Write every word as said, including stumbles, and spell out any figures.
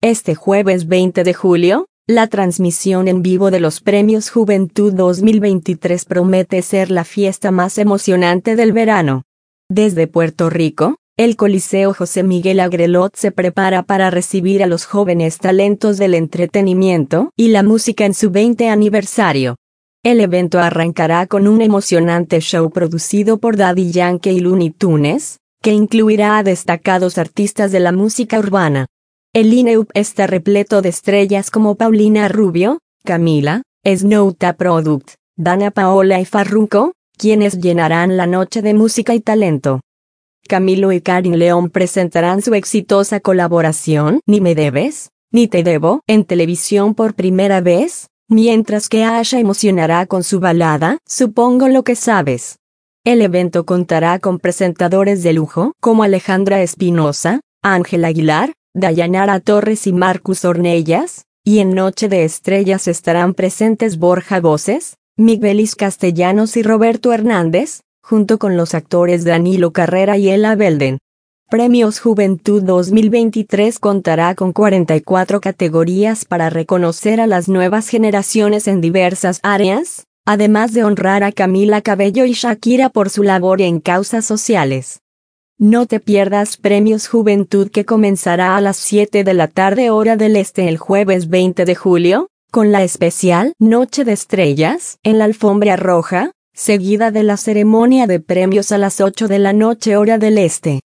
Este jueves veinte de julio, la transmisión en vivo de los Premios Juventud dos mil veintitrés promete ser la fiesta más emocionante del verano. Desde Puerto Rico, el Coliseo José Miguel Agrelot se prepara para recibir a los jóvenes talentos del entretenimiento y la música en su veinte aniversario. El evento arrancará con un emocionante show producido por Daddy Yankee y Looney Tunes, que incluirá a destacados artistas de la música urbana. El line-up está repleto de estrellas como Paulina Rubio, Camila, Snowta Product, Dana Paola y Farruko, quienes llenarán la noche de música y talento. Camilo y Karin León presentarán su exitosa colaboración Ni me debes, ni te debo en televisión por primera vez, mientras que Asha emocionará con su balada Supongo lo que sabes. El evento contará con presentadores de lujo como Alejandra Espinosa, Ángel Aguilar, Dayanara Torres y Marcus Ornellas, y en Noche de Estrellas estarán presentes Borja Voces, Miguelis Castellanos y Roberto Hernández, junto con los actores Danilo Carrera y Ella Belden. Premios Juventud dos mil veintitrés contará con cuarenta y cuatro categorías para reconocer a las nuevas generaciones en diversas áreas, además de honrar a Camila Cabello y Shakira por su labor en causas sociales. No te pierdas Premios Juventud, que comenzará a las siete de la tarde hora del este el jueves veinte de julio, con la especial Noche de Estrellas en la Alfombra Roja, seguida de la ceremonia de premios a las ocho de la noche hora del este.